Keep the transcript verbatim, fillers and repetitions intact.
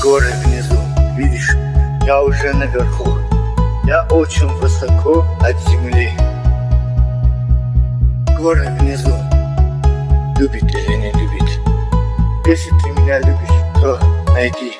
горы внизу, видишь, я уже наверху. Я очень высоко от земли. Горы внизу, любит или не любит. Если ты меня любишь, то найди